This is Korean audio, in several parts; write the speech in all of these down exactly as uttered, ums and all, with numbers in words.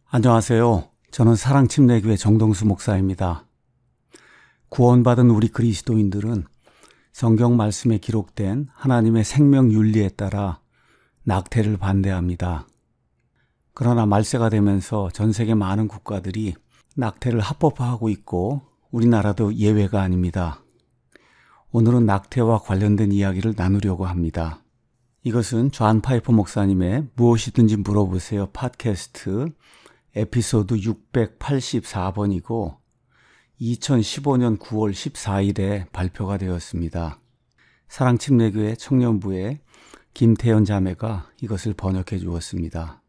안녕하세요. 저는 사랑침례교회 정동수 목사입니다. 구원받은 우리 그리스도인들은 성경 말씀에 기록된 하나님의 생명 윤리에 따라 낙태를 반대합니다. 그러나 말세가 되면서 전 세계 많은 국가들이 낙태를 합법화하고 있고 우리나라도 예외가 아닙니다. 오늘은 낙태와 관련된 이야기를 나누려고 합니다. 이것은 존 파이퍼 목사님의 무엇이든지 물어보세요 팟캐스트 에피소드 육백팔십사 번이고 이천십오 년 구월 십사일에 발표가 되었습니다. 사랑침례교회 청년부의 김태현 자매가 이것을 번역해 주었습니다.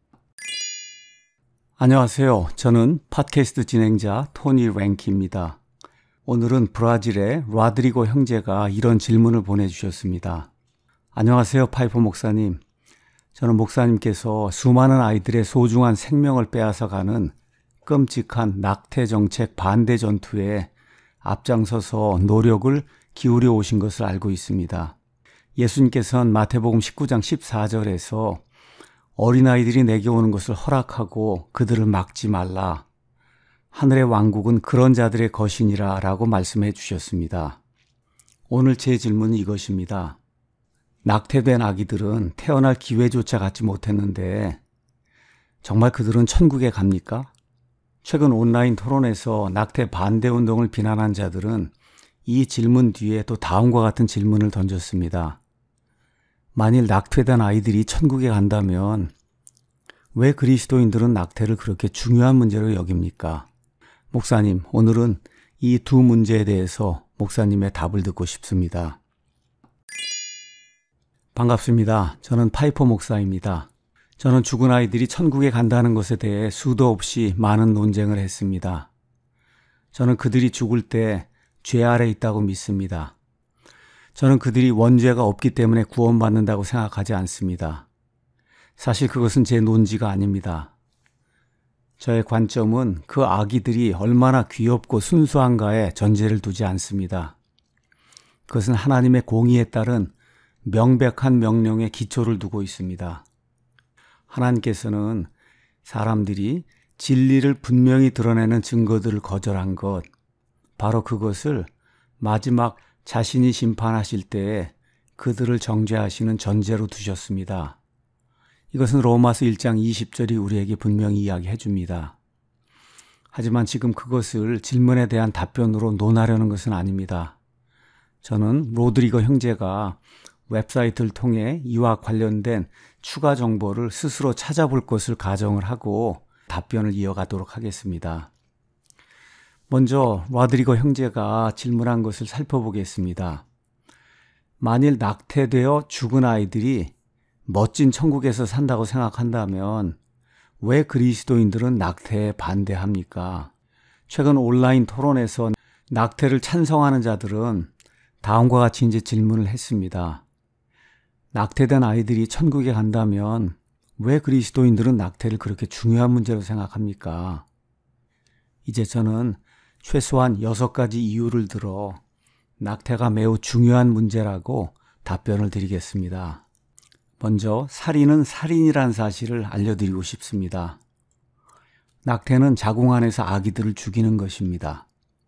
안녕하세요. 저는 팟캐스트 진행자 토니 랭키입니다. 오늘은 브라질의 라드리고 형제가 이런 질문을 보내주셨습니다. 안녕하세요 파이퍼 목사님. 저는 목사님께서 수많은 아이들의 소중한 생명을 빼앗아가는 끔찍한 낙태 정책 반대 전투에 앞장서서 노력을 기울여 오신 것을 알고 있습니다. 예수님께서는 마태복음 십구 장 십사 절에서 어린아이들이 내게 오는 것을 허락하고 그들을 막지 말라. 하늘의 왕국은 그런 자들의 것이니라 라고 말씀해 주셨습니다. 오늘 제 질문은 이것입니다. 낙태된 아기들은 태어날 기회조차 갖지 못했는데 정말 그들은 천국에 갑니까? 최근 온라인 토론에서 낙태 반대 운동을 비난한 자들은 이 질문 뒤에 또 다음과 같은 질문을 던졌습니다. 만일 낙태된 아이들이 천국에 간다면 왜 그리스도인들은 낙태를 그렇게 중요한 문제로 여깁니까? 목사님, 오늘은 이 두 문제에 대해서 목사님의 답을 듣고 싶습니다. 반갑습니다. 저는 파이퍼 목사입니다. 저는 죽은 아이들이 천국에 간다는 것에 대해 수도 없이 많은 논쟁을 했습니다. 저는 그들이 죽을 때 죄 아래 있다고 믿습니다. 저는 그들이 원죄가 없기 때문에 구원받는다고 생각하지 않습니다. 사실 그것은 제 논지가 아닙니다. 저의 관점은 그 아기들이 얼마나 귀엽고 순수한가에 전제를 두지 않습니다. 그것은 하나님의 공의에 따른 명백한 명령에 기초를 두고 있습니다. 하나님께서는 사람들이 진리를 분명히 드러내는 증거들을 거절한 것, 바로 그것을 마지막 자신이 심판하실 때에 그들을 정죄하시는 전제로 두셨습니다. 이것은 로마서 일 장 이십 절이 우리에게 분명히 이야기해 줍니다. 하지만 지금 그것을 질문에 대한 답변으로 논하려는 것은 아닙니다. 저는 로드리거 형제가 웹사이트를 통해 이와 관련된 추가 정보를 스스로 찾아볼 것을 가정을 하고 답변을 이어가도록 하겠습니다. 먼저 로드리거 형제가 질문한 것을 살펴보겠습니다. 만일 낙태되어 죽은 아이들이 멋진 천국에서 산다고 생각한다면 왜 그리스도인들은 낙태에 반대합니까? 최근 온라인 토론에서 낙태를 찬성하는 자들은 다음과 같이 이제 질문을 했습니다. 낙태된 아이들이 천국에 간다면 왜 그리스도인들은 낙태를 그렇게 중요한 문제로 생각합니까? 이제 저는 최소한 여섯 가지 이유를 들어 낙태가 매우 중요한 문제라고 답변을 드리겠습니다. 먼저 살인은 살인이란 사실을 알려드리고 싶습니다. 낙태는 자궁 안에서 아기들을 죽이는 것입니다.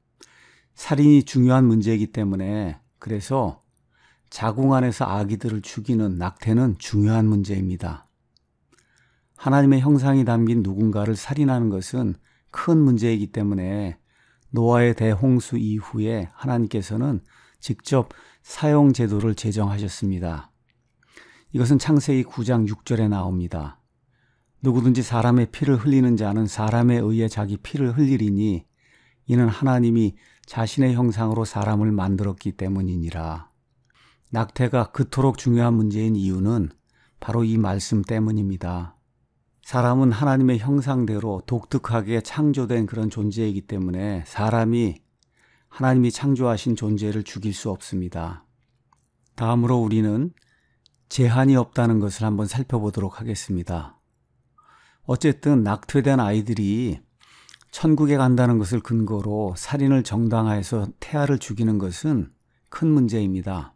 살인이 중요한 문제이기 때문에 그래서 자궁 안에서 아기들을 죽이는 낙태는 중요한 문제입니다. 하나님의 형상이 담긴 누군가를 살인하는 것은 큰 문제이기 때문에 노아의 대홍수 이후에 하나님께서는 직접 사형 제도를 제정하셨습니다. 이것은 창세기 구 장 육 절에 나옵니다. 누구든지 사람의 피를 흘리는 자는 사람에 의해 자기 피를 흘리리니 이는 하나님이 자신의 형상으로 사람을 만들었기 때문이니라. 낙태가 그토록 중요한 문제인 이유는 바로 이 말씀 때문입니다. 사람은 하나님의 형상대로 독특하게 창조된 그런 존재이기 때문에 사람이 하나님이 창조하신 존재를 죽일 수 없습니다. 다음으로 우리는 제한이 없다는 것을 한번 살펴보도록 하겠습니다. 어쨌든 낙태된 아이들이 천국에 간다는 것을 근거로 살인을 정당화해서 태아를 죽이는 것은 큰 문제입니다.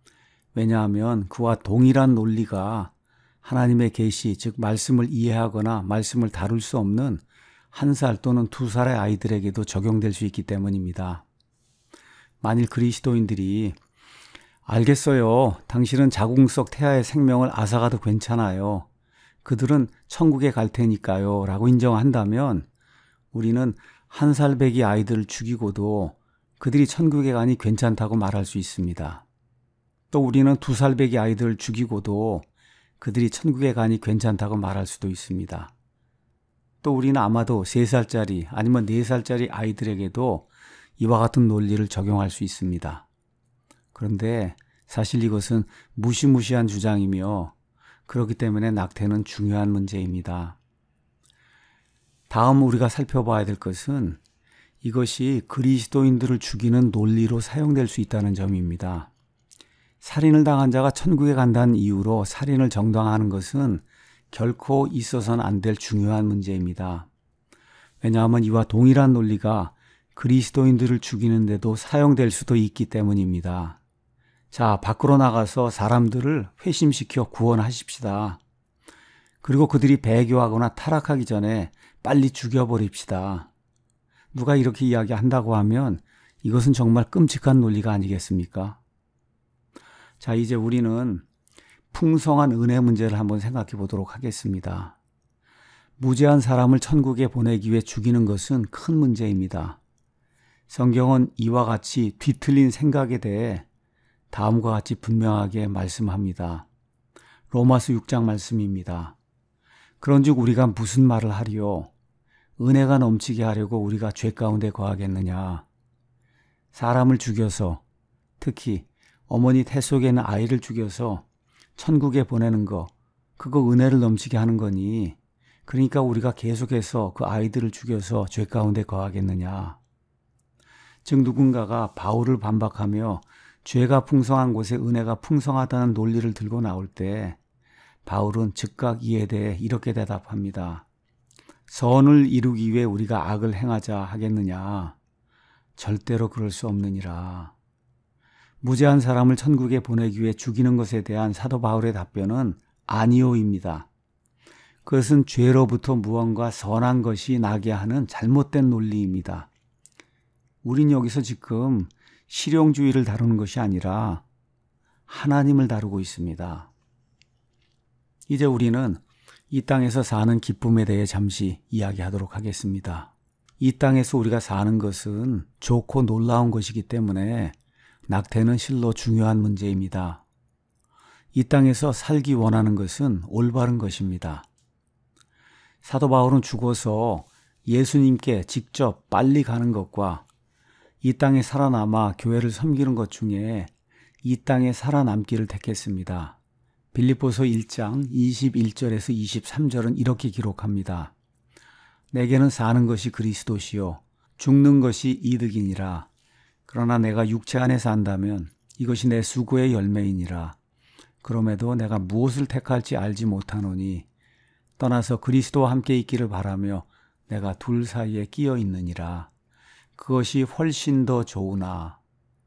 왜냐하면 그와 동일한 논리가 하나님의 계시, 즉 말씀을 이해하거나 말씀을 다룰 수 없는 한 살 또는 두 살의 아이들에게도 적용될 수 있기 때문입니다. 만일 그리스도인들이 알겠어요. 당신은 자궁 속 태아의 생명을 앗아가도 괜찮아요. 그들은 천국에 갈 테니까요. 라고 인정한다면 우리는 한 살배기 아이들을 죽이고도 그들이 천국에 가니 괜찮다고 말할 수 있습니다. 또 우리는 두 살배기 아이들을 죽이고도 그들이 천국에 가니 괜찮다고 말할 수도 있습니다. 또 우리는 아마도 세 살짜리 아니면 네 살짜리 아이들에게도 이와 같은 논리를 적용할 수 있습니다. 그런데 사실 이것은 무시무시한 주장이며 그렇기 때문에 낙태는 중요한 문제입니다. 다음 우리가 살펴봐야 될 것은 이것이 그리스도인들을 죽이는 논리로 사용될 수 있다는 점입니다. 살인을 당한 자가 천국에 간다는 이유로 살인을 정당화하는 것은 결코 있어서는 안 될 중요한 문제입니다. 왜냐하면 이와 동일한 논리가 그리스도인들을 죽이는데도 사용될 수도 있기 때문입니다. 자, 밖으로 나가서 사람들을 회심시켜 구원하십시다. 그리고 그들이 배교하거나 타락하기 전에 빨리 죽여버립시다. 누가 이렇게 이야기한다고 하면 이것은 정말 끔찍한 논리가 아니겠습니까? 자, 이제 우리는 풍성한 은혜 문제를 한번 생각해 보도록 하겠습니다. 무죄한 사람을 천국에 보내기 위해 죽이는 것은 큰 문제입니다. 성경은 이와 같이 뒤틀린 생각에 대해 다음과 같이 분명하게 말씀합니다. 로마서 육 장 말씀입니다. 그런즉 우리가 무슨 말을 하리요? 은혜가 넘치게 하려고 우리가 죄 가운데 거하겠느냐? 사람을 죽여서, 특히 어머니 태 속에 있는 아이를 죽여서 천국에 보내는 거, 그거 은혜를 넘치게 하는 거니. 그러니까 우리가 계속해서 그 아이들을 죽여서 죄 가운데 거하겠느냐. 즉 누군가가 바울을 반박하며 죄가 풍성한 곳에 은혜가 풍성하다는 논리를 들고 나올 때 바울은 즉각 이에 대해 이렇게 대답합니다. 선을 이루기 위해 우리가 악을 행하자 하겠느냐. 절대로 그럴 수 없느니라. 무죄한 사람을 천국에 보내기 위해 죽이는 것에 대한 사도 바울의 답변은 아니오입니다. 그것은 죄로부터 무언가 선한 것이 나게 하는 잘못된 논리입니다. 우린 여기서 지금 실용주의를 다루는 것이 아니라 하나님을 다루고 있습니다. 이제 우리는 이 땅에서 사는 기쁨에 대해 잠시 이야기하도록 하겠습니다. 이 땅에서 우리가 사는 것은 좋고 놀라운 것이기 때문에 낙태는 실로 중요한 문제입니다. 이 땅에서 살기 원하는 것은 올바른 것입니다. 사도 바울은 죽어서 예수님께 직접 빨리 가는 것과 이 땅에 살아남아 교회를 섬기는 것 중에 이 땅에 살아남기를 택했습니다. 빌립보서 일 장 이십일 절에서 이십삼 절은 이렇게 기록합니다. 내게는 사는 것이 그리스도시요 죽는 것이 이득이니라. 그러나 내가 육체 안에 산다면 이것이 내 수고의 열매이니라. 그럼에도 내가 무엇을 택할지 알지 못하노니 떠나서 그리스도와 함께 있기를 바라며 내가 둘 사이에 끼어 있느니라. 그것이 훨씬 더 좋으나.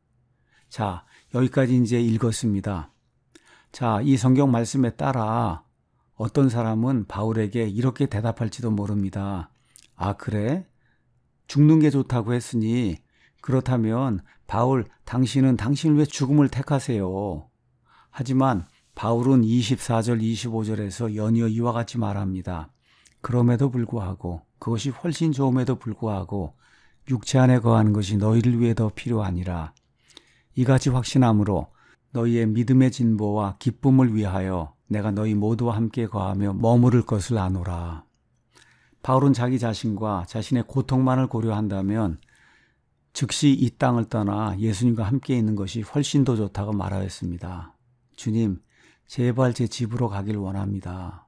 자, 여기까지 이제 읽었습니다. 자, 이 성경 말씀에 따라 어떤 사람은 바울에게 이렇게 대답할지도 모릅니다. 아, 그래? 죽는 게 좋다고 했으니 그렇다면 바울, 당신은 당신을 왜 죽음을 택하세요? 하지만 바울은 이십사 절, 이십오 절에서 연이어 이와 같이 말합니다. 그럼에도 불구하고, 그것이 훨씬 좋음에도 불구하고 육체 안에 거하는 것이 너희를 위해 더 필요하니라. 이같이 확신함으로 너희의 믿음의 진보와 기쁨을 위하여 내가 너희 모두와 함께 거하며 머무를 것을 아노라. 바울은 자기 자신과 자신의 고통만을 고려한다면 즉시 이 땅을 떠나 예수님과 함께 있는 것이 훨씬 더 좋다고 말하였습니다. 주님, 제발 제 집으로 가길 원합니다.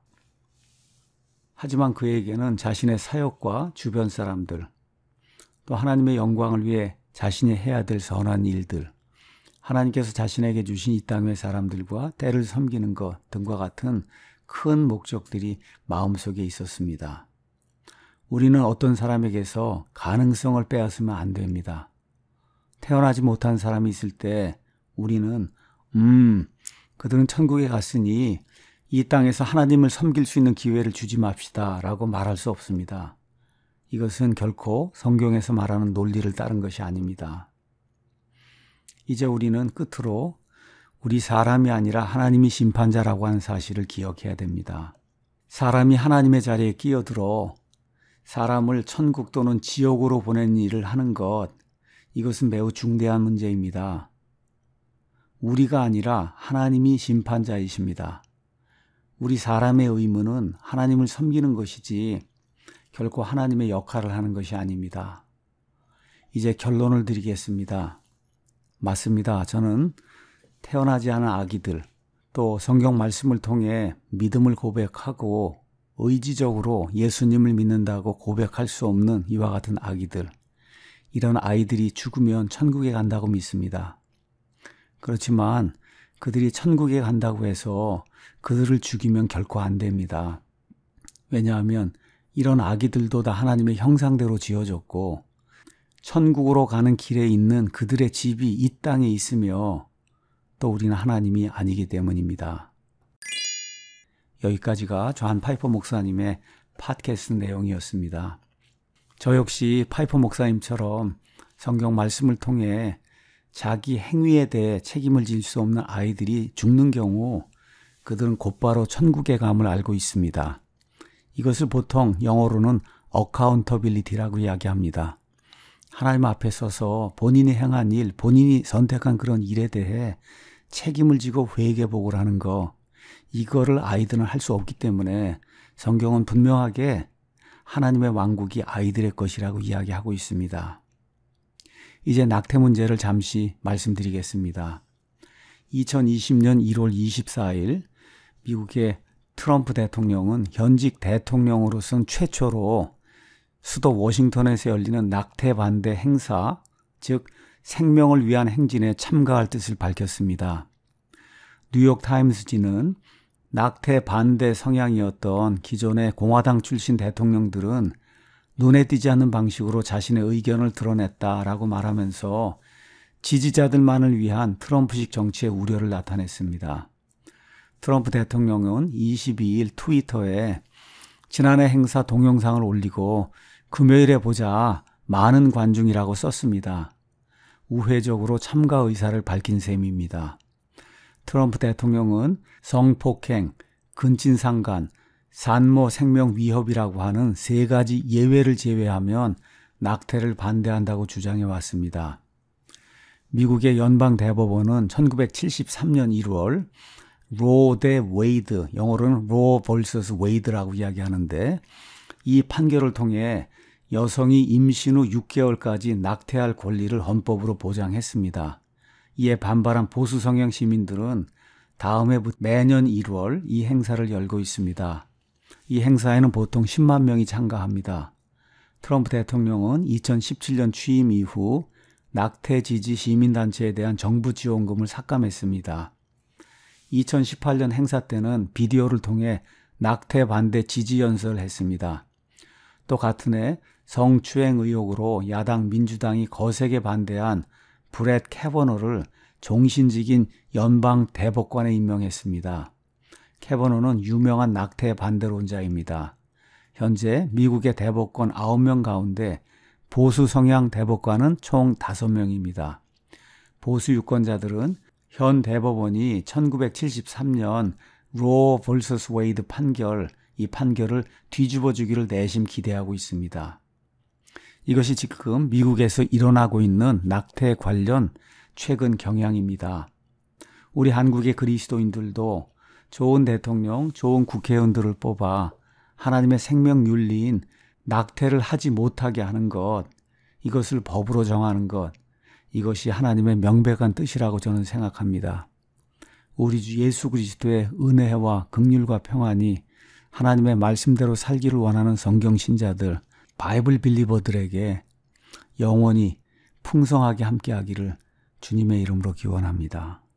하지만 그에게는 자신의 사역과 주변 사람들, 또 하나님의 영광을 위해 자신이 해야 될 선한 일들, 하나님께서 자신에게 주신 이 땅의 사람들과 때를 섬기는 것 등과 같은 큰 목적들이 마음속에 있었습니다. 우리는 어떤 사람에게서 가능성을 빼앗으면 안 됩니다. 태어나지 못한 사람이 있을 때 우리는 음, 그들은 천국에 갔으니 이 땅에서 하나님을 섬길 수 있는 기회를 주지 맙시다 라고 말할 수 없습니다. 이것은 결코 성경에서 말하는 논리를 따른 것이 아닙니다. 이제 우리는 끝으로 우리 사람이 아니라 하나님이 심판자라고 하는 사실을 기억해야 됩니다. 사람이 하나님의 자리에 끼어들어 사람을 천국 또는 지옥으로 보내는 일을 하는 것, 이것은 매우 중대한 문제입니다. 우리가 아니라 하나님이 심판자이십니다. 우리 사람의 의무는 하나님을 섬기는 것이지 결코 하나님의 역할을 하는 것이 아닙니다. 이제 결론을 드리겠습니다. 맞습니다. 저는 태어나지 않은 아기들, 또 성경 말씀을 통해 믿음을 고백하고 의지적으로 예수님을 믿는다고 고백할 수 없는 이와 같은 아기들, 이런 아이들이 죽으면 천국에 간다고 믿습니다. 그렇지만 그들이 천국에 간다고 해서 그들을 죽이면 결코 안 됩니다. 왜냐하면 이런 아기들도 다 하나님의 형상대로 지어졌고 천국으로 가는 길에 있는 그들의 집이 이 땅에 있으며 또 우리는 하나님이 아니기 때문입니다. 여기까지가 존 파이퍼 목사님의 팟캐스트 내용이었습니다. 저 역시 파이퍼 목사님처럼 성경 말씀을 통해 자기 행위에 대해 책임을 질 수 없는 아이들이 죽는 경우 그들은 곧바로 천국에 감을 알고 있습니다. 이것을 보통 영어로는 accountability라고 이야기합니다. 하나님 앞에 서서 본인이 행한 일, 본인이 선택한 그런 일에 대해 책임을 지고 회개복을 하는 거, 이거를 아이들은 할 수 없기 때문에 성경은 분명하게 하나님의 왕국이 아이들의 것이라고 이야기하고 있습니다. 이제 낙태 문제를 잠시 말씀드리겠습니다. 이천이십 년 일월 이십사일 미국의 트럼프 대통령은 현직 대통령으로서는 최초로 수도 워싱턴에서 열리는 낙태 반대 행사, 즉 생명을 위한 행진에 참가할 뜻을 밝혔습니다. 뉴욕타임스지는 낙태 반대 성향이었던 기존의 공화당 출신 대통령들은 눈에 띄지 않는 방식으로 자신의 의견을 드러냈다라고 말하면서 지지자들만을 위한 트럼프식 정치의 우려를 나타냈습니다. 트럼프 대통령은 이십이일 트위터에 지난해 행사 동영상을 올리고 금요일에 보자 많은 관중이라고 썼습니다. 우회적으로 참가 의사를 밝힌 셈입니다. 트럼프 대통령은 성폭행, 근친상간, 산모 생명 위협이라고 하는 세 가지 예외를 제외하면 낙태를 반대한다고 주장해 왔습니다. 미국의 연방대법원은 천구백칠십삼 년 일월 로 대 웨이드, 영어로는 로 vs 웨이드라고 이야기하는데, 이 판결을 통해 여성이 임신 후 육 개월까지 낙태할 권리를 헌법으로 보장했습니다. 이에 반발한 보수 성향 시민들은 다음 해 매년 일월 이 행사를 열고 있습니다. 이 행사에는 보통 십만 명이 참가합니다. 트럼프 대통령은 이천십칠 년 취임 이후 낙태 지지 시민단체에 대한 정부 지원금을 삭감했습니다. 이천십팔 년 행사 때는 비디오를 통해 낙태 반대 지지 연설을 했습니다. 또 같은 해 성추행 의혹으로 야당 민주당이 거세게 반대한 브렛 캐버너를 종신직인 연방 대법관에 임명했습니다. 캐버너는 유명한 낙태 반대론자입니다. 현재 미국의 대법관 아홉 명 가운데 보수 성향 대법관은 총 다섯 명입니다. 보수 유권자들은 현 대법원이 천구백칠십삼 년 로 vs 웨이드 판결, 이 판결을 뒤집어 주기를 내심 기대하고 있습니다. 이것이 지금 미국에서 일어나고 있는 낙태 관련 최근 경향입니다. 우리 한국의 그리스도인들도 좋은 대통령, 좋은 국회의원들을 뽑아 하나님의 생명 윤리인 낙태를 하지 못하게 하는 것, 이것을 법으로 정하는 것, 이것이 하나님의 명백한 뜻이라고 저는 생각합니다. 우리 주 예수 그리스도의 은혜와 긍휼과 평안이 하나님의 말씀대로 살기를 원하는 성경 신자들, 바이블 빌리버들에게 영원히 풍성하게 함께하기를 주님의 이름으로 기원합니다.